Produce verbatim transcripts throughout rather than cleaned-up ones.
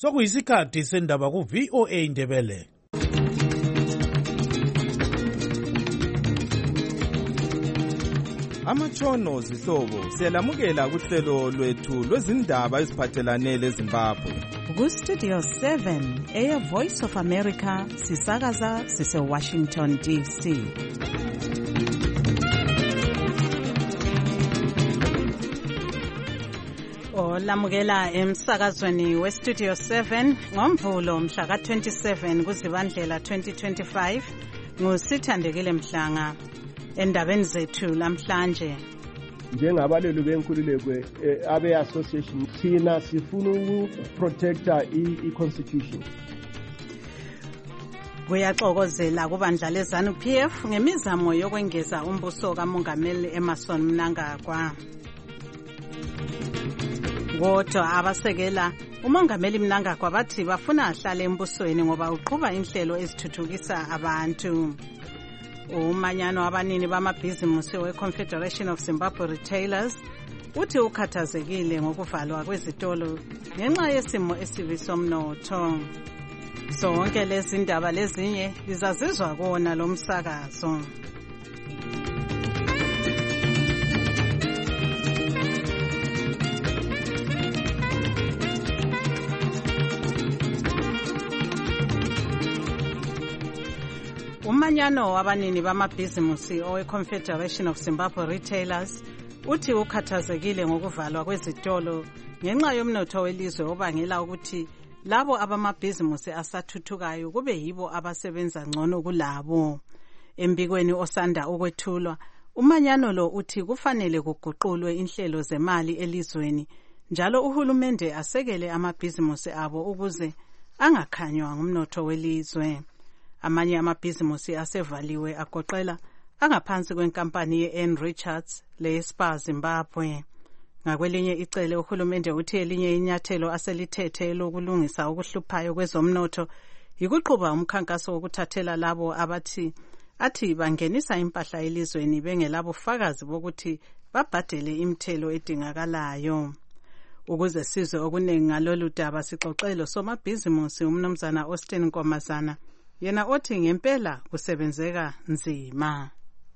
Sokuyisikhathi sendaba ku V O A Indebele. Amatshono zihlobo siyalamukela kuhlelo lwethu lwezindaba eziphathelane leZimbabwe. Ku Studio seven eya Voice of America sisakaza sise Washington D C. Olamukela emsakazweni we Studio seven ngomvulo mhla ka twenty-seven kuZibandlela twenty twenty-five nguSithandekile Mhlanga. Endabeni zethu lamhlanje, njengabalelu benkululekwe abe association thina sifuna ukuprotecta i-constitution. Kuyaxokozela kubandla leZANU P F ngemizamo yokwengeza umbuso kaMongameli Emmerson Mnangagwa. Kodwa abasekela uMongameli Mnangagwa bathi bafuna ahlale embusweni ngoba uqhuba inhlelo ezithuthukisa abantu. Umanyano abanini bamabhizimusi we-Confederation of Zimbabwe Retailers uthi ukhathazekile ngokuvalwa kwezitolo ngenxa yesimo esibi somnotho. Zonke lezi ndaba lezinye lizazizwa kona lo msakazo. Umanyano wabanini bamabhizimusi owe-Confederation of Zimbabwe Retailers uthi ukhathazekile ngokuvalwa kwezitolo ngenxa yomnotho welizwe obangela ukuthi labo abamabhizimusi asathuthukayo kube yibo abasebenza ngcono kulabo. Embikweni osanda ukwethulwa, umanyano lo uthi kufanele kuguqulwe inhlelo zemali elizweni njalo uhulumende asekele amabhizimusi abo ukuze angakhanywa ngumnotho welizwe. Amanye amabhizimusi asevaliwe agoqela angaphansi kwenkampani ye-N Richards le-Spar Zimbabwe. Ngakwelinye icele uhulumende uthi elinye inyathelo aselithethe lokulungisa ukuhluphayo kwezomnotho yikuqhuba umkhankaso wokuthathela labo abathi athi bangenisa impahla elizweni bengelabufakazi bokuthi babhadele imithelo edingakalayo. Ukuze sizwe okuningi ngalolu daba sixoxelo somabhizimusi umnumzana Austin Nkomazana, yena othi ngempela kusebenzeka nzima.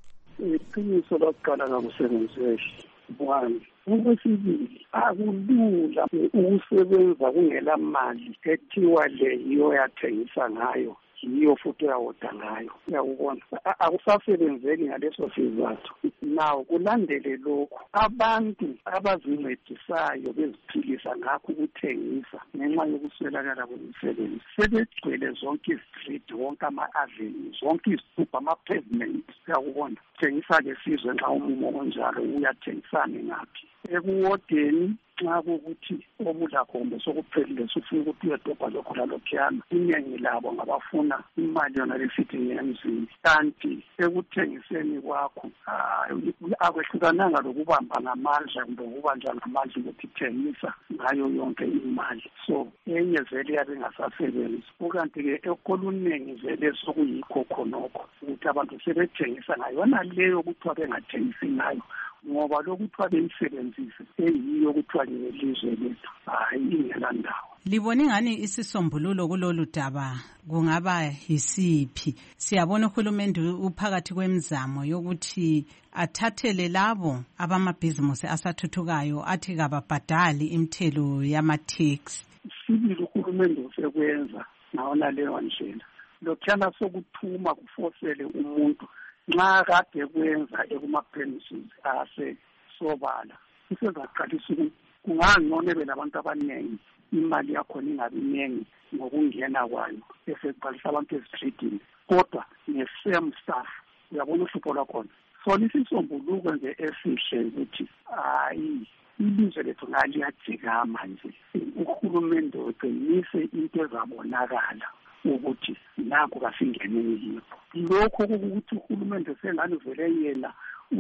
Iqiniso lokuqala ngakusebenzeki one. Okwesibili, akulula ukusebenza kungela mali ethiwa le yiyo yathengisa ngayo, yiyo futhi uyawoda ngayo. Uyakubona, akusasebenzeki ngaleso sizathu. Naw kulandele lokhu, abantu abazincedisayo beziphilisa ngakho ukuthengisa ngenxa yokuswelakala kwemisebenzi sebegcwele zonke izitreet, wonke ama-avenues, zonke izitubhu, ama-pavement. Uyakubona, thengisa ke sizwe nxa umumo onjalo uyathengisane ngaphi. Ekuwodeni nxa kukuthi obudlakhombe sokuphelile sufuna ukuthi uyedobha lokho lalokhuyana, iningi labo ngabafuna imali yona lesithi ngemzini. Kanti ekuthengiseni kwakho akwehlukananga lokubamba ngamandla kumbe ukubanjwa ngamandla ukuthi thengisa ngayo yonke imali. So enye vele yabe ingasasebenzi, ukanti-ke ekoluningi vele sokuyikho khonokho ukuthi abantu sebethengisa ngayo yona leyo kuthiwa bengathengisi ngayo ngoba lokuthiwa beyisebenzise eyiyo kuthiwa ngelizwe lethu hayi ingela ndawo. Libone ngani isisombululo kulolu daba kungaba yisiphi? Siyabona uhulumende uphakathi kwemizamo yokuthi athathele labo abamabhizimusi asathuthukayo athi kababhadali imithelo yama-tax. Sibili uhulumende usekwenza ngawona leyo ndlela. Lokhuyana sokuthuma kufosele umuntu nxa kade kwenza ekuma-premises ase sobala usezaqalisa ukuthi kungangcono belabantu abaningi imali yakhona ingabi ningi ngokungena kwayo eseqalisa abantu ezitreetini kodwa nge-same staff. Uyabona uhlupho lwakhona. So lisisombuluko nje esihle ukuthi hayi ilizwe lethu ngaliyajikama nje, uhulumende uqinise into ezabonakala ukuthi nakho kasingeneni yiyo. Lokho ukuthi uhulumende sengani vele yena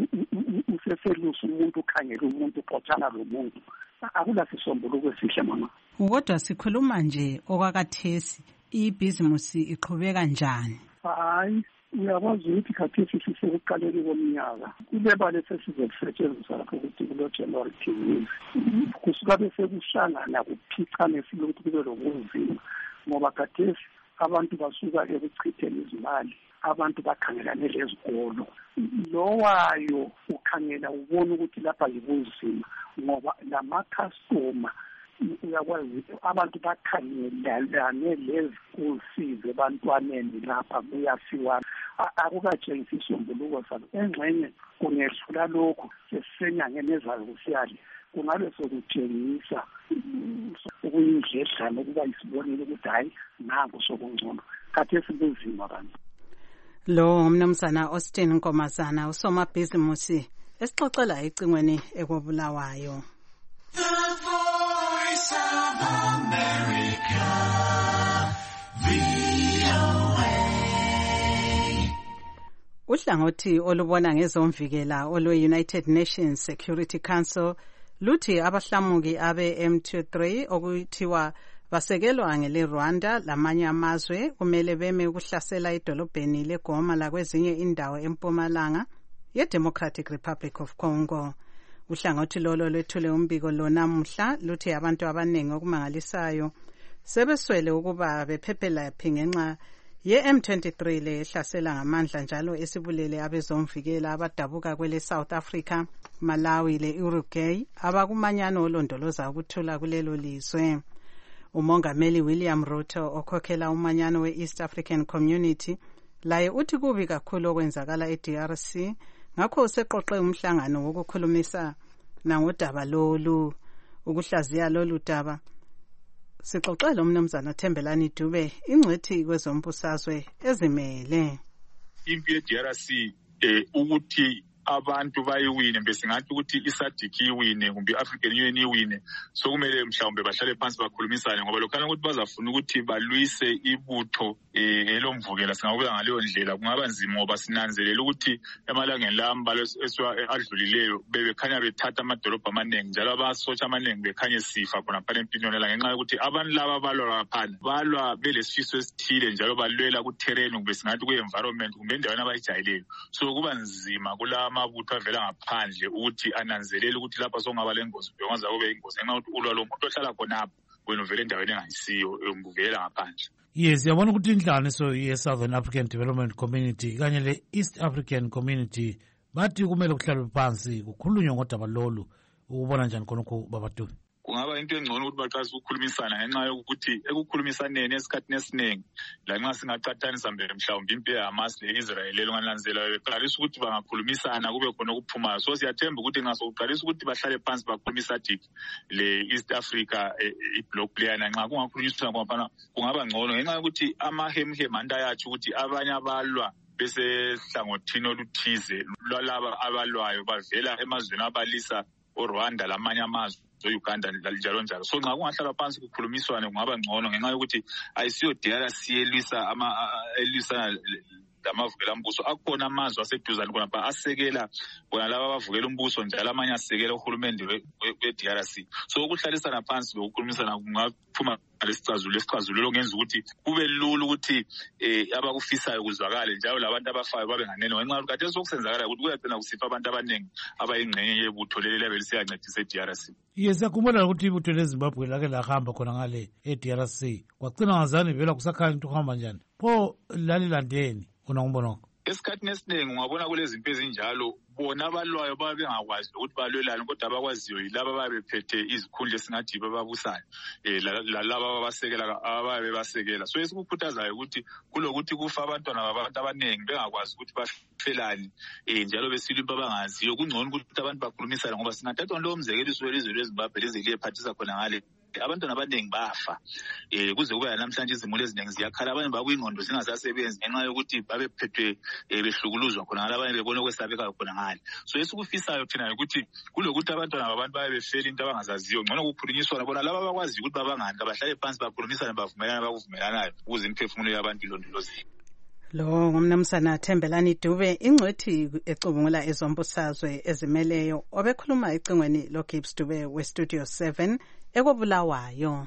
useselusa umuntu ukhangela umuntu uxotshana lo muntu, akula sisombuluko esihle mama. Kodwa sikhuluma nje okwakathesi ibhizimusi iqhubeka njani? Hayi, uyakwazi ukuthi khathesi sisekuqaleni komnyaka kule bale sesizokusetshenziswa lapho ukuthi kulo January T V kusuka bese kuhlangana kuphicane silokuthi kube lokunzima ngoba khathesi abantu basuka ekuchitheni izimali abantu bakhangelane lezikolo lowayo ukhangela ubona ukuthi lapha yibunzima ngoba lama-customer uyakwazi abantu bakhangelane lezikusize ebantwaneni lapha kuyasiwa akukatshengisi isombuluko salo engxenye kungehlula lokhu sesisenyangeni ezayo kusiyali kungabe sokutshengisa ukuyindledlana ukuba isibonile ukuthi hayi nanku sokungcono khathesi kunzima kanti lo umnumzana Austin Nkomasana usomabhizimusi esixoxela ecingweni ekobulawayo. The Voice of America, V O A. Uhlangothi olubona ngezomvikela olwe-United Nations Security Council luthi abahlamuki abe M twenty-three okuthiwa basekelwa ngele Rwanda lamanye amazwe kumele beme ukuhlasela idolobheni leGoma lakwezinye indawo empumalanga ye-Democratic Republic of Congo. Uhlangothi lolo lwethule umbiko lo namuhla luthi abantu abaningi okumangalisayo sebeswele ukuba bephephela phi ngenxa ye-M twenty-three lehlasela ngamandla njalo esibulele abezomvikela abadabuka kwele South Africa, Malawi le-Uruguay abakumanyano olondoloza ukuthula kulelo lizwe. Umongameli William Ruto okhokhela umanyano we-East African Community laye uthi kubi kakhulu okwenzakala e-D R C ngakho useqoqe umhlangano wokukhulumisa nangodaba lolu. Ukuhlaziya lolu daba sixoxele umnumzana Thembelani Dube ingcwethi kwezombusazwe ezimele. Impi ye-D R C eh ukuthi abantu bayiwine besingathi ukuthi isadiki iwine kumbe iAfrican Union iwine sokumele mhlawumbe bahlale phansi bakhulumisane ngoba lokhana ukuthi bazafuna ukuthi balwise ibutho eh elomvukela singakuya ngaleyo ndlela kungaba nzima ngoba sinanzelela ukuthi emalangeni lambalo adlulileyo bebekhanya bethatha amadolobha amaningi njalo abasotsha amaningi bekhanye sifa khona phela empilweni la ngenxa yokuthi abantu laba balwa phansi balwa belesifiso esithile njalo balwela ku terrain kumbe singathi ku environment kumbe endaweni abayijayileyo so kuba nzima kulama amabutho avela ngaphandle ukuthi ananzelele ukuthi lapha songaba lengozi bengaza kube ingozi ngenxa ukuthi ulwa lo muntu ohlala khonapho wena uvela endaweni engayisiyo unguvela ngaphandle. Yes, yabona ukuthi inhlanganiso ye-Southern African Development Community kanye le-East African Community bathi kumele kuhlalwe phansi kukhulunywe ngodaba lolu ukubona njani khonokho babadu. Kungaba into engcono ukuthi baqalise ukukhulumisana ngenxa yokuthi ekukhulumisaneni esikhathini esiningi la nxa singaqathanisa mbere mhlawumbe impi yeHamas le-Israel longananzela beqalisa ukuthi bangakhulumisana kube khona okuphumayo so siyathemba ukuthi nxa sokuqalisa ukuthi bahlale phansi bakhulumisa dik le-East Africa i-block playana nxa kungakhulunyisana kwabana kungaba ngcono ngenxa yokuthi amahemhem anta yathi ukuthi abanye abalwa bese hlangothini oluthize lwalaba abalwayo bavela emazweni abalisa oRwanda lamanye amazwe Uganda njalo njalo so nxa kungahlala phansi kukhulumiswane kungaba ngcono ngenxa yokuthi ayisiyo D R C elwisa ama elwisa lamavukela umbuso akhona amazwe aseduzane khona ba asekela bona laba abavukela umbuso njalo amanye asekela uhulumende we-D R C so ukuhlalisana phansi lokukhulumisana kungaphuma lesicazululo lesicazululo ngenza ukuthi kube lula ukuthi eh abakufisayo kuzwakale njalo labantu abafayo babe nganene ngenxa yokuthi kade sokusenzakala ukuthi kuyagcina kusifa abantu abaningi abayingxenye yebutho leli lebe lisiyancedisa e-D R C. Yes, yakhumbula ukuthi ibutho leZimbabwe lake lahamba khona ngale e-D R C kwagcina ngazani vela kusakhanya into kuhamba njani pho lalilandeni khona ngibona esikhathini esiningi ungabona kulezi zinto ezinjalo bona abalwayo babe bengakwazi ukuthi balwelane kodwa abakwaziyo yilaba babephethe izikhundla esingathi bababusayo eh lalaba ababasekela ababe basekela so esikukhuthazayo ukuthi kulokuthi kufa abantwana babantu abaningi bengakwazi ukuthi bafelani eh njalo besilwe babangaziyo kungcono ukuthi abantu bakhulumisane ngoba singathatha lo umzekelo iswelizwe leZimbabwe lezile ephathisa khona ngale abantwana abaningi bafa eh kuze kube namhlanje izimuli eziningi ziyakhala abanye bakuyingqondo zingasasebenzi ngenxa yokuthi babephethwe behlukuluzwa khona ngalabanye bebona kwesabeka khona ngale so esikufisayo thina ukuthi kulokuthi abantwana babantu baye befela into abangazaziyo ngcono ukukhulunyiswana bona laba abakwazi ukuthi babangani bahlale phansi bakhulumisane bavumelana bakuvumelanayo ukuze imphefumulo yabantu ilondolozeke. Lo ngumnumzana Thembelani Dube ingcwethi ecubungula ezombusazwe ezimeleyo obekhuluma ecingweni lo Gibbs Dube we Studio seven ekobulawayo.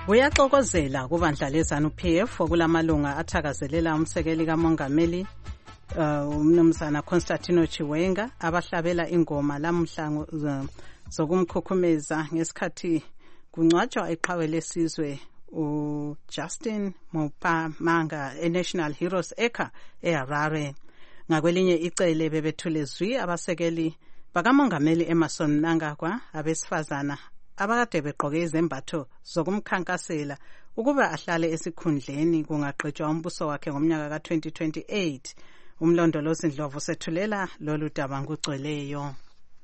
Buyaxokozela kubandla leZANU-P F okulamalunga athakazelela umsekeli kamongameli uh, umnumzana Constantino Chiwenga abahlabela ingoma lamhla zokumkhukhumeza ngesikhathi kungcwatshwa iqhawe lesizwe uJustin Mupamanga eNational Heroes Acre eHarare. Ngakwelinye icele bebethule zwi abasekeli bakamongameli Emmerson Mnangagwa abesifazana abakade begqoke izembatho zokumkhankasela ukuba ahlale esikhundleni kungaqedwa umbuso wakhe ngomnyaka ka twenty twenty-eight. Umlondolozi Ndlovu sethulela lolu daba ngugcweleyo.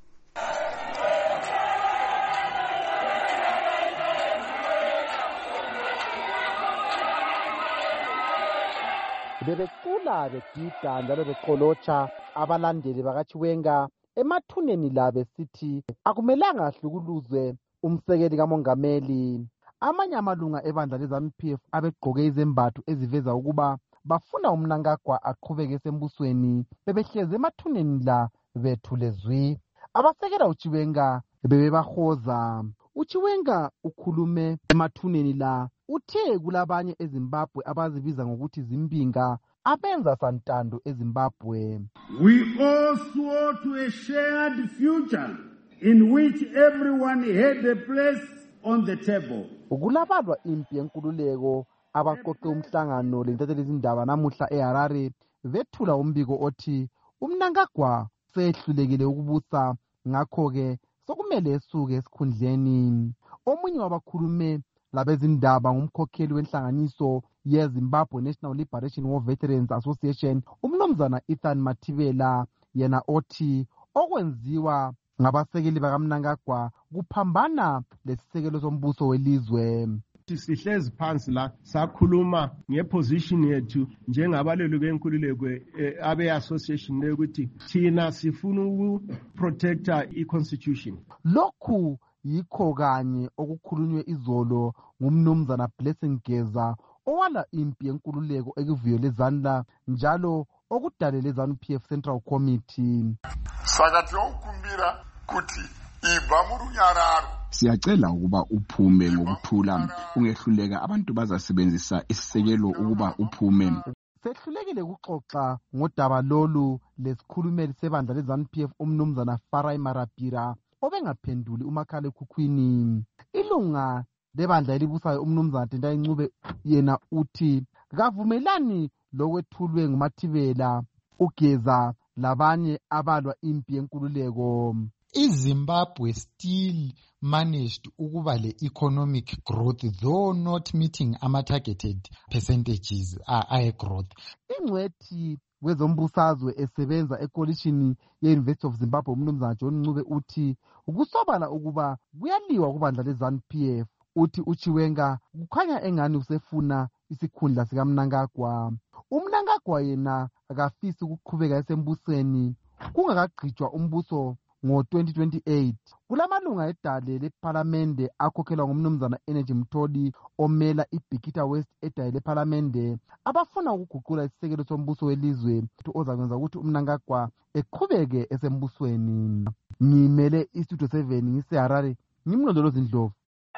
Bebecula begida njalo beqolotsha abalandeli bakaChiwenga emathuneni la besithi akumelanga ahlukuluzwe umsekeli kamongameli. Amanye amalunga ebandla leZANU-P F abegqoke izembatho eziveza ukuba bafuna uMnangagwa aqhubeke esembusweni bebehleze emathuneni la bethule zwi. Abasekela uChiwenga bebebahoza. uChiwenga ukhulume emathuneni la uthe kulabanye eZimbabwe abazibiza ngokuthi zimbinga abenza santando eZimbabwe. We all swore to a shared future in which everyone had a place on the table. Ukulabalwa impi yenkululeko abaqoqe umhlangano lentatheli izindaba namuhla eHarare bethula umbiko othi uMnangagwa sehlulekile ukubusa ngakho ke sokumele esuke esikhundleni. Omunye wabakhulume labezindaba ngumkhokheli wenhlanganiso yeZimbabwe National Liberation War Veterans Association umnumzana Ethan Mathibela yena othi okwenziwa ngabasekeli bakaMnangagwa kuphambana lesisekelo sombuso welizwe. Sihlezi phansi la sakhuluma ngeposition yethu njengabalelu benkululeko abe association ukuthi thina sifuna ukuprotecta iconstitution. Lokhu yikho kanye okukhulunywe izolo ngumnumzana Blessing Geza owala impi yenkululeko ekuvuyele ZANU njalo okudalele ZANU-P F Central Committee. Sakathi ukumbira kuti ibva murunyararo. Siyacela ukuba uphume ngokuthula ungehluleka abantu bazasebenzisa isisekelo ukuba uphume. Sehlulekile ukuxoxa ngodaba lolu lesikhulumeli sebandla leZANU-P F umnumzana Farai Marapira obengaphenduli umakhala ekhukhwini. Ilunga lebandla elibusayo umnumzana Tendai Ncube yena uthi kavumelani lokwethulwe nguMathibela ugeza labanye abalwa impi yenkululeko. iZimbabwe still managed ukuba le economic growth though not meeting ama targeted percentages aye growth. Ingcwethi wezombusazwe esebenza ekolishini ye-University of Zimbabwe umnumzana John Ncube uthi ukusobala ukuba kuyaliwa kubandla leZANU-P F. Uthi uChiwenga kukhanya engani usefuna isikhundla sikaMnangagwa. uMnangagwa yena akafisi ukuqhubeka esembusweni kungakagqitshwa umbuso ngo twenty twenty-eight. Kulamalunga edale leParlamente akhokhelwa ngumnumzana Energy Mtholi omela iBikita West edale leParlamente abafuna ukuguqula isisekelo sombuso welizwe ozakwenza ukuthi uMnangagwa eqhubeke esembusweni. Ngimele iStudio seven ngiseHarare ngimlondolozi Ndlovu.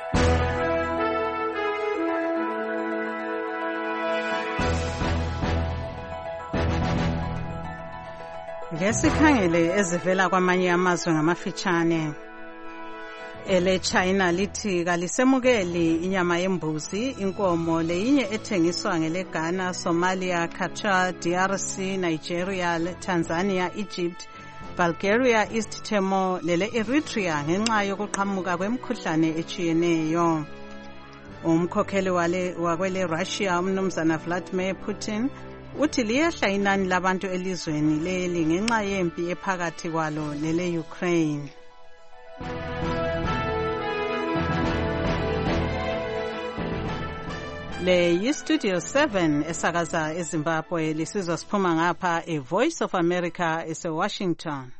Ngesikhangele ezivela kwamanye amazwe ngamafitshane. Ele China lithi kalisemukeli inyama yembuzi, inkomo leyinye ethengiswa ngele Ghana, Somalia, Qatar, D R C, Nigeria, Tanzania, Egypt, Bulgaria, East Timor lele Eritrea ngenxa yokuqhamuka kwemikhuhlane echiyeneyo. Umkhokheli wale wakwele Russia umnumzana Vladimir Putin uthi liyehla inani labantu elizweni leli ngenxa yempi ephakathi kwalo lele Ukraine. Le yiStudio seven esakaza eZimbabwe lisizwa siphuma ngapha eVoice of America eseWashington.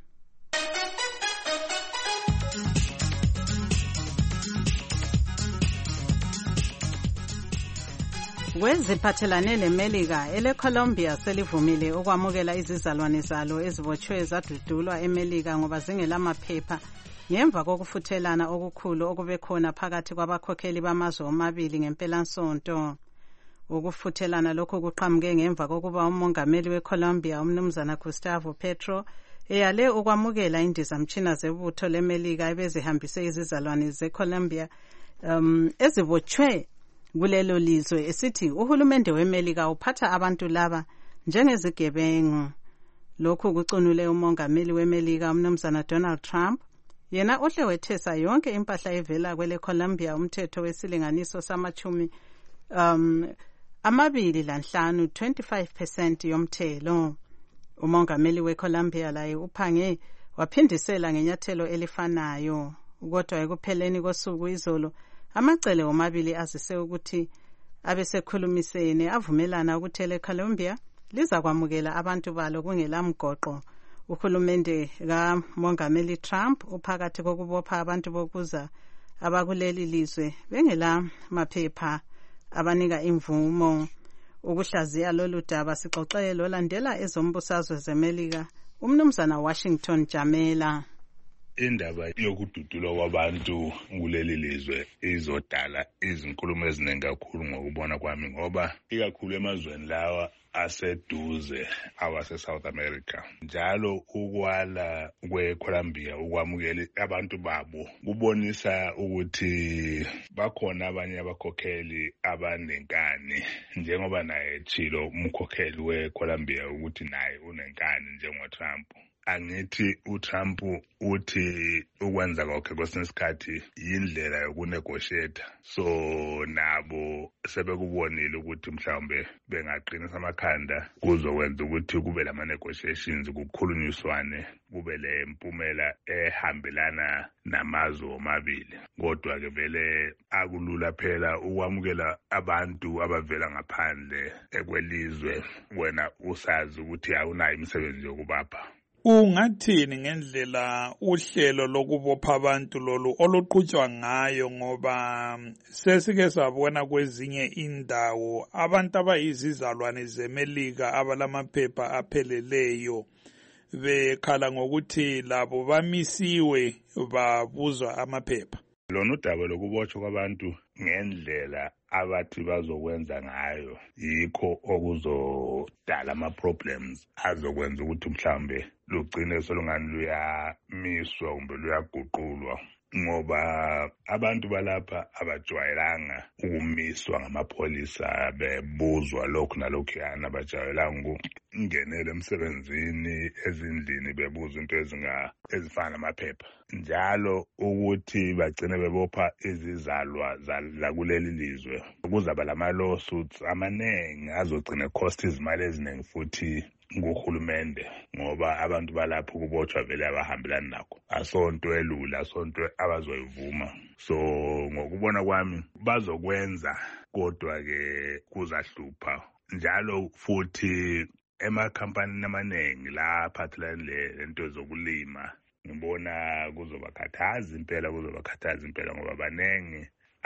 Kweziphathelane leMelika, ele Colombia selivumile ukwamukela izizalwane zalo ezibotshwe zadudulwa eMelika ngoba zingelamaphepha ngemva kokufuthelana okukhulu okube khona phakathi kwabakhokheli bamazwe omabili ngempelasonto. Ukufuthelana lokhu kuqhamuke ngemva kokuba umongameli weColombia umnumzana Gustavo Petro eyale ukwamukela indizamtshina zebutho leMelika ebezihambise izizalwane zeColombia um ezibotshwe kulelo lizwe esithi uhulumende weMelika uphatha abantu laba njengezigebengu. Lokhu kucunule umongameli weMelika umnumzana Donald Trump, yena ohle wethesa yonke impahla evela kwele Colombia umthetho wesilinganiso samachumi um amabili lanhlanu twenty-five percent yomthelo. Umongameli weColombia laye uphange waphindisela ngenyathelo elifanayo, kodwa ekupheleni kosuku izolo amacele omabili azise ukuthi abesekhulumisene avumelana ukuthi leColombia liza kwamukela abantu balo kungelamgoqo. Uhulumende kamongameli Trump uphakathi kokubopha abantu bokuza abakuleli lizwe bengela maphepha abanika imvumo. Ukuhlaziya lolu daba sixoxele lolandela ezombusazwe zeMelika umnumzana Washington Jamela. Indaba yokududulwa kwabantu kuleli lizwe izodala izinkulumo eziningi kakhulu ngokubona kwami, ngoba ikakhulu emazweni lawa aseduze awase South America njalo ukwala kweColombia ukwamukela abantu babo kubonisa ukuthi bakhona abanye abakhokheli abanenkani, njengoba naye echilo umkhokheli weColombia ukuthi naye unenkani njengoTrump. Angithi uTrump uthi ukwenza kwakhe kwesinye isikhathi yindlela yokunegotiate, so nabo sebekubonile ukuthi mhlawumbe bengaqinisa amakhanda kuzokwenza ukuthi kube lama negotiations, kukhulunyiswane, kube le mpumela ehambelana namazwe omabili. Kodwa ke vele akulula phela ukwamukela abantu abavela ngaphandle ekwelizwe wena usazi ukuthi awunayo imisebenzi yokubapha. Ungathini ngendlela uhlelo lokubopha abantu lolu oluqhutshwa ngayo, ngoba sesike sabona kwezinye indawo abantu abayizizalwane zeMelika abalamaphepha apheleleyo bekhala ngokuthi labo bamisiwe babuzwa amaphepha. Lona udaba lokubotshwa kwabantu ngendlela abathi bazokwenza ngayo yikho okuzodala ama-problems azokwenza ukuthi mhlambe lugcine solungani luyamiswa kumbe luyaguqulwa, ngoba abantu balapha abajwayelanga ukumiswa ngamapholisa bebuzwa lokhu nalokhuyana, abajwayelanga ukungenela emsebenzini ezindlini bebuzwa into ezinga ezifana namaphepha, njalo ukuthi bagcine bebopha izizalwa zakuleli lizwe. Kuzaba lama-lawsuits amaningi azogcina cost izimali eziningi futhi nguhulumende, ngoba abantu balapho kubotshwa vele abahambelani nakho. Asonto elula, asonto abazoyivuma. So ngokubona kwami bazokwenza, kodwa ke kuzahlupha njalo futhi emakhampani amaningi la aphathelane lento zokulima. Ngibona kuzobakhathaza impela, kuzobakhathaza impela ngoba baningi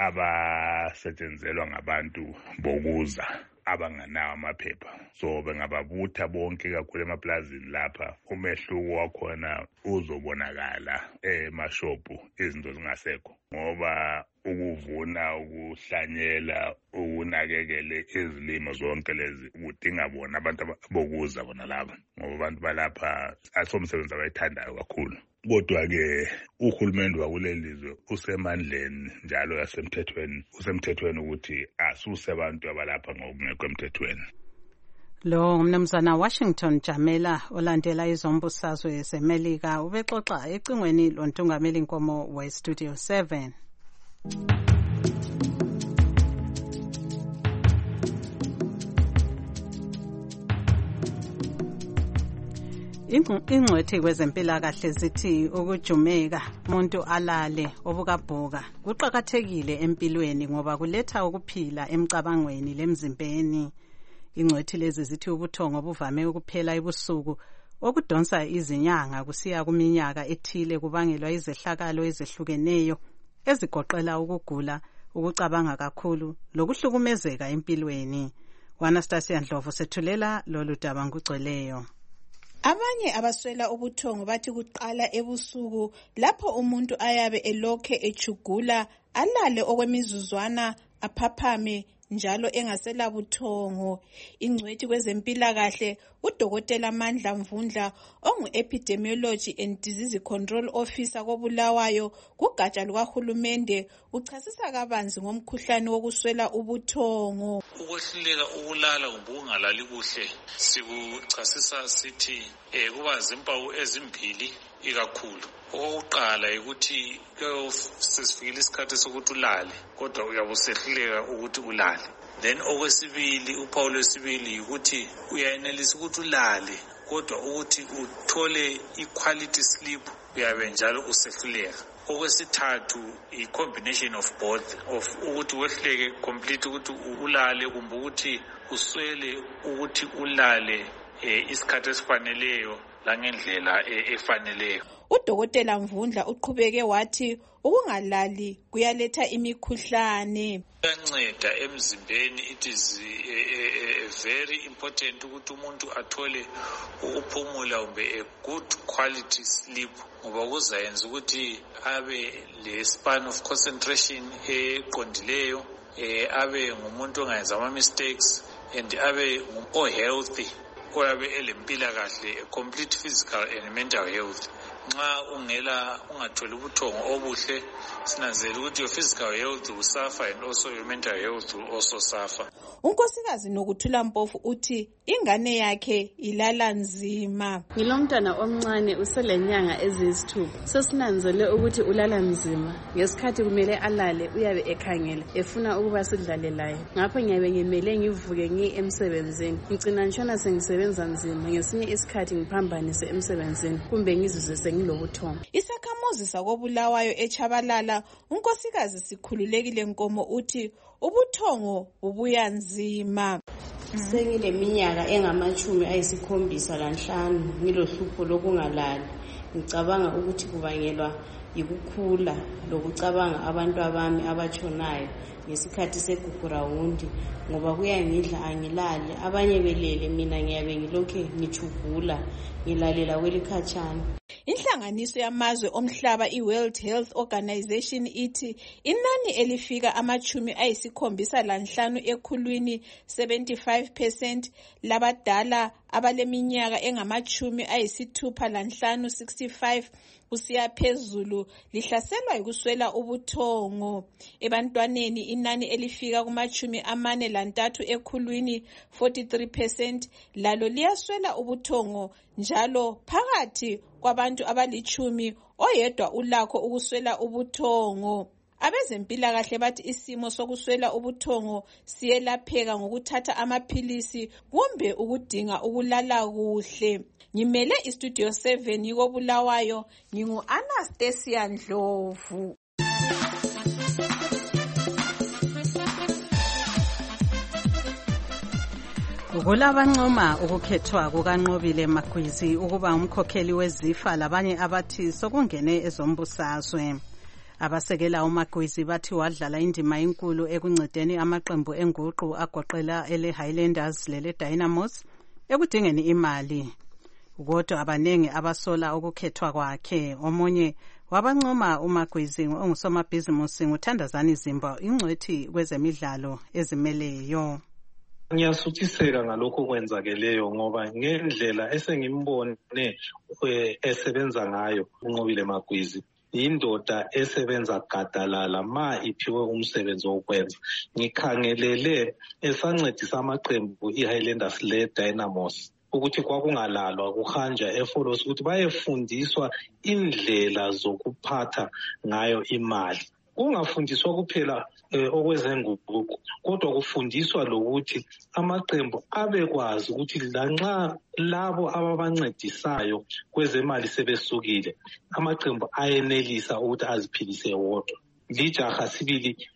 abasetshenzelwa ngabantu bokuza abanganawo amaphepha, so bengababutha bonke kakhulu emaplazini lapha. Umehluko wakhona uzobonakala emashophu izinto zingasekho, ngoba ukuvuna, ukuhlanyela, ukunakekele izilimo zonke lezi kudinga bona abantu bokuza bona laba, ngoba abantu balapha asomsebenzi abayithandayo kakhulu. Kodwa-ke uhulumende wakuleli lizwe usemandleni njalo yasemthethweni, usemthethweni ukuthi asuse abantu abalapha ngokungekho emthethweni. Lo umnumzana Washington Jamela olandela izombusazwe zeMelika ubexoxa ecingweni lontungameli Nkomo we-Studio seven. Ingcwethi kwezempilakahle zithi ukujumeka umuntu alale obukabhuka kuqakathekile empilweni ngoba kuletha ukuphila emcabangweni lemzimbeni. Ingcwethi lezi zithi ubuthongo buvame ukuphela ebusuku okudonsa izinyanga kusiya kuminyaka ethile kubangelwa izehlakalo ezehlukeneyo ezigoqela ukugula, ukucabanga kakhulu lokuhlukumezeka empilweni. Anastasia Ndlovu sethulela lolu daba ngugcweleyo. Abanye abaswela ubuthongo bathi kuqala ebusuku lapho umuntu ayabe elokhe ejugula alale okwemizuzwana aphaphame njalo engasela buthongo. Ingcwethi kwezempilakahle uDokotela Mandla Mvundla ongu-Epidemiology and Disease Control Officer koBulawayo kugatsha lukahulumende uchasisa kabanzi ngomkhuhlane wokuswela ubuthongo. Ukwehluleka ukulala kumbe ukungalali kuhle sikuchasisa sithi eh kuba zimpawu ezimbili ikakhulu. Okokuqala ukuthi sesifikile isikhathi sokuthi ulale kodwa uyabe usehluleka ukuthi ulale. Then okwesibili uphawu lwesibili ukuthi uyayenelisa ukuthi ulale kodwa ukuthi uthole i-quality sleep uyabe njalo usehluleka. Okwesithathu i-combination of both of ukuthi wehluleke complete ukuthi ulale kumbe ukuthi uswele ukuthi ulale isikhathi esifaneleyo langendlela efaneleyo. uDokotela Mvundla uqhubeke wathi ukungalali kuyaletha imikhuhlane. Kuyanceda emzimbeni. It is very important ukuthi umuntu athole ukuphumula kumbe a good quality sleep ngoba kuzayenza ukuthi abe le span of concentration eqondileyo, abe ngumuntu ongayenza ama mistakes and abe o healthy, oyabe elempilakahle, a complete physical and mental health. Nxa ungela ungatholi ubuthongo obuhle sinanzela ukuthi your physical health will suffer and also your mental health will also suffer. Unkosikazi Nokuthula Mpofu uthi ingane yakhe ilala nzima. Ngilomntwana omncane uselenyanga eziyisithupha. Sesinanzele ukuthi ulala nzima. Ngesikhathi kumele alale uyabe ekhangela efuna ukuba sidlale laye. Ngapho ngiyabe ngimele ngivuke ngiye emsebenzini. Ngicina ntshona sengisebenza nzima ngesinye isikhathi ngiphambanise emsebenzini kumbe ngizizwe ngilobuthongo. Isakhamuzi sakoBulawayo eChabalala unkosikazi Sikhululekile Nkomo uthi ubuthongo bubuya nzima. Sengileminyaka engamachumi ayisikhombisa lanhlanu ngilohlupho lokungalali. Ngicabanga ukuthi kubangelwa yikukhula lokucabanga abantu abami abatshonayo ngesikhathi segugurawundi ngoba kuyangidla angilali, abanye belele mina ngiyabe ngilokhe ngijugula ngilalela kwelikhatshana. Inhlanganiso yamazwe omhlaba i-World Health Organization ithi inani elifika amachumi ayisikhombisa lanhlanu ekhulwini seventy-five percent labadala abaleminyaka engamachumi ayisithupha lanhlanu sixty-five kusiya phezulu lihlaselwa yikuswela ubuthongo. Ebantwaneni inani elifika kumachumi amane lantathu ekhulwini forty-three percent lalo liyaswela ubuthongo njalo phakathi kwabantu abalichumi oyedwa ulakho ukuswela ubuthongo. Abezempilakahle bathi isimo sokuswela ubuthongo siyelapheka ngokuthatha amaphilisi kumbe ukudinga ukulala kuhle. Ngimele istudio seven koBulawayo, ngingu Anastasia Ndlovu. Kulabancoma ukukhethwa kukaNqobile Magwizi ukuba umkhokheli wezifa labanye abathi sokungene ezombusazwe. Abasekela uMagwizi bathi wadlala indima enkulu ekuncedeni amaqembu enguqu agoqela ele Highlanders lele Dynamos ekudingeni imali. Kodwa abanengi abasola ukukhethwa kwakhe. Omunye wabancoma uMagwizi ongusomabhizimusi nguThandazani Zimba, ingcwethi kwezemidlalo ezimeleyo. Ngiyasuthiseka ngalokho kwenzakeleyo ngoba ngendlela esengimbone esebenza ngayo uNqobile Magwizi indoda esebenza gadalala ma iphiwe umsebenzi wokwenza. Ngikhangelele esancedisa amaqembu iHighlanders le Dynamos ukuthi kwakungalalwa kuhanja efolos ukuthi bayefundiswa indlela zokuphatha ngayo imali. Kungafundiswa kuphela okwezenguquko kodwa kufundiswa lokuthi amaqembu abekwazi ukuthi lanxa labo ababancedisayo kwezemali sebesukile amaqembu ayenelisa ukuthi aziphilise wodwa. Lijaha sibili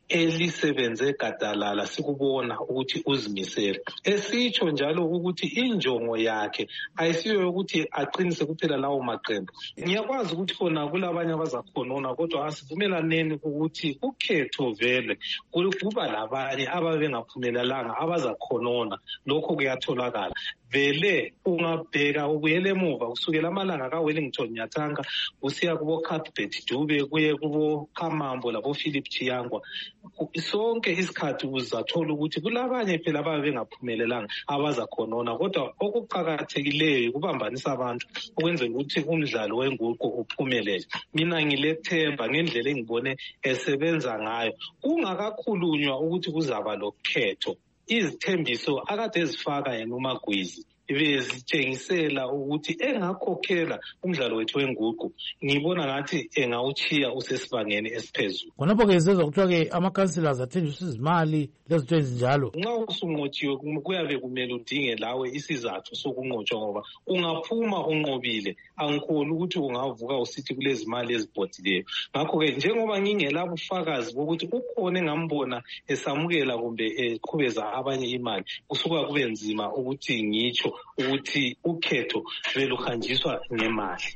elisebenze gadalala sikubona ukuthi uzimisele. Esitsho njalo ukuthi injongo yakhe ayisiyo ukuthi aqinise kuphela lawo maqembu. Ngiyakwazi ukuthi khona kulabanye abazakhonona kodwa asivumelaneni ukuthi ukhetho vele kuba labanye ababengaphumelelanga abazakhonona. Lokho kuyatholakala. Vele ungabheka ubuyele emuva kusukela amalanga kaWellington Nyathanga usiya kubo Cuthbert Dube kuye kubo Khamambo labo Philip Chiyangwa. Sonke isikhathi uzathola ukuthi kulabanye phela ababe bengaphumelelanga abazakhonona kodwa okuqhakathekileyo kubambanisa abantu ukwenzela ukuthi umdlalo wenguqu uphumelele. Mina ngilethemba ngendlela engibone esebenza ngayo kungakakhulunywa ukuthi kuzaba lokhetho. Izithembiso akade ezifaka yena uMagwizi bezitshengisela ukuthi engakhokhela umdlalo wethu wenguqu. Ngibona ngathi engawuchiya usesibangeni esiphezulu. Khonapho-ke sezwa kuthiwa-ke ama-councillors athenjiswa izimali lezinto ezinjalo. Nxa usunqotshiwe kuyabe kumele udinge lawe isizathu sokunqotshwa ngoba ungaphuma unqobile angikholwa ukuthi ungavuka usithi kulezi mali ezibhodileyo. Ngakho-ke njengoba ngingelabo ufakazi bokuthi ukhona engambona esamukela kumbe eqhubeza abanye imali kusuka kube nzima ukuthi ngitsho ukuthi ukhetho beluhanjiswa ngemali.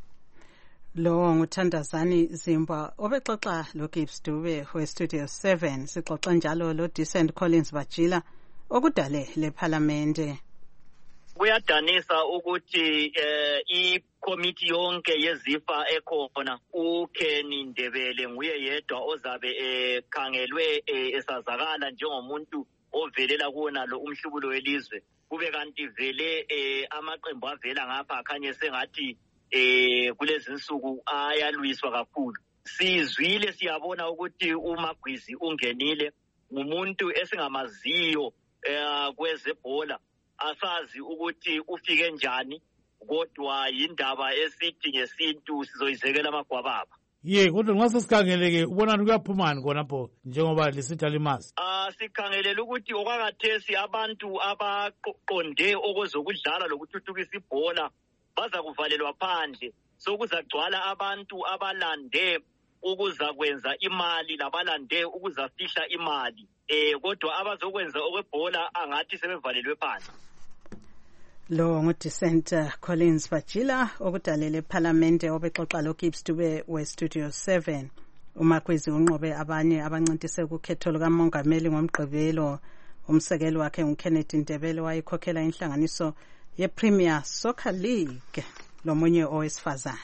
Lo nguthandazani Zimba obexoxa lo Gibbs Dube we Studio seven. Sixoxa njalo lo Decent Collins Bajila okudale le Parliament. Kuyadanisa ukuthi eh i-committee yonke yezifa ekhona uKenny Ndebele nguye yedwa ozabe ekhangelwe esazakala njengomuntu ovelela kuona lo umhlubulo welizwe. Kube kanti vele eh amaqembu avela ngapha akhanye sengathi eh kulezi insuku ayalwiswa kakhulu. Sizwile siyabona ukuthi uMagwizi ungenile ngumuntu esingamaziyo eh kwezebhola asazi ukuthi ufike njani kodwa indaba esithi ngesintu sizoyizekela amagwababa. Ye kodwa nxa sesikhangeleke ubona kuyaphumani khonapho njengoba lisitha limazi. Ah sikhangelele ukuthi okwakathesi abantu abaqonde okozokudlala lokuthuthukisa ibhola baza kuvalelwa phandle sokuzagcwala abantu abalande ukuzakwenza imali labalande ukuzafihla imali eh kodwa abazokwenza okwebhola angathi sebevalelwe phandle. Lo ngudecent Collins Bajila okudalele Parliament obexoxa lo Gibbs Dube we Studio seven. uMagwizi unqobe abanye abancintise ukukhetho lukamongameli ngomgqibelo. Umsekeli wakhe uKenneth Ndebele wayekhokhela inhlanganiso ye-Premier Soccer League lomunye owesifazane.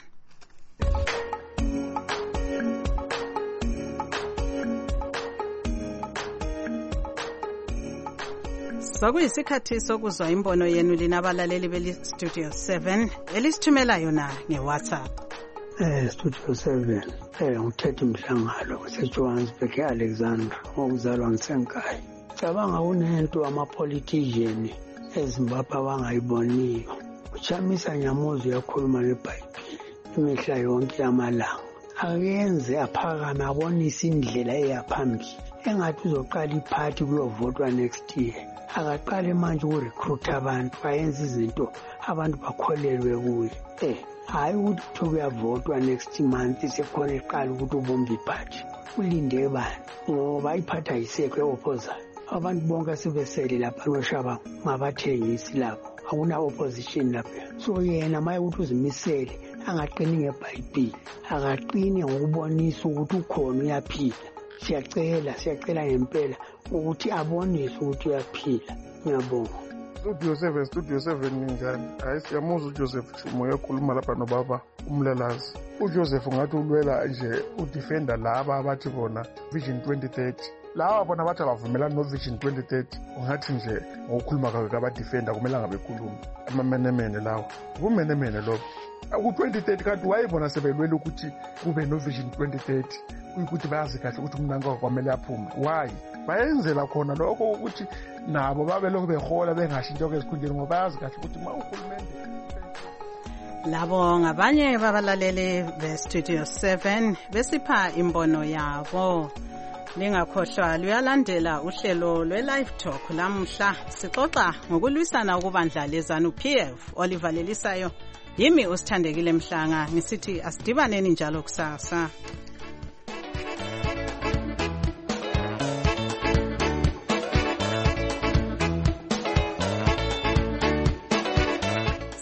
Sokuyisikhathi sokuzwa imbono yenu linabalaleli beli Studio seven elisithumela yona ngeWhatsApp. Eh Studio seven eh uthethe Mhlangalo waseJohannesburg eAlexandra okuzalwa ngisenkayi. Cabanga kunento ama-politician eZimbabwe abangayiboniyo. Uchamisa Nyamuzi yakhuluma ngeBhayibheli imihla yonke yamalanga. Akenze aphakame abonisa indlela eyaphambili. Engathi uzoqala iphathi kuyovotwa next year. Akaqale manje ukurecruit abantu bayenza izinto abantu bakholelwe kuye. Eh hayi ukuthi kuyavotwa next month sekhona iqala ukuthi ubombe iphathi. Ulinde bani ngoba iphatha yisekho eopposer. Abantu bonke sebesele lapha noshaba ngabathengisi lapho akuna opposition lapha. So yena maye ukuthi uzimisele angaqini ngeBhayibheli akaqini ngokubonisa ukuthi ukhona uyaphila. Siyacela siyacela ngempela ukuthi abonise ukuthi uyaphila. Ngiyabonga. Studio seven Studio seven njani? Hayi siyamuzwa uJoseph Shumo yakhuluma lapha nobaba uMlalazi. uJoseph ngathi ulwela nje udefender laba abathi bona Vision twenty thirty. Lawa bona bathi abavumelana no Vision twenty thirty. Ungathi nje ngokukhuluma kwakhe abadefender kumele ngabekhuluma. Amamenemene lawo. Kumenemene lo. Ku twenty thirty kanti wayibona sebelwela ukuthi kube no Vision twenty thirty. Ukuthi bayazi kahle ukuthi umnanka kwamele aphume. Why? Bayenzela khona lokho ukuthi nabo babe lokho behola bengashi into ezikhundleni ngoba bayazi kahle ukuthi ma uhulumende. Labo ngabanye babalaleli be Studio seven besipha imbono yabo. Lingakhohlwa luyalandela uhlelo lwe-Live Talk lamhla sixoxa ngokulwisana ukubandlala ezanu P F Oliver Lelisayo. Yimi usithandekile Mhlanga ngisithi asidibaneni njalo kusasa.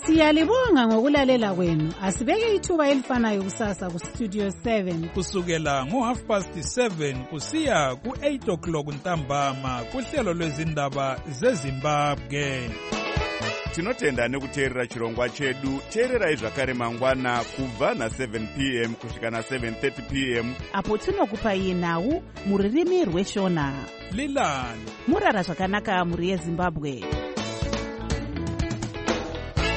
Siyalibonga ngokulalela kwenu. Asibeke ithuba elifanayo kusasa ku Studio seven kusukela ngo half past seven kusiya ku eight o'clock ntambama kuhlelo lwezindaba zeZimbabwe. Tinotenda nekuteerera chirongwa chedu. Teererai zvakare mangwana kubva na seven p m kusvika na seven thirty p m apo tinokupai nhau muririmi rweshona. Lilani murara zvakanaka muri yeZimbabwe.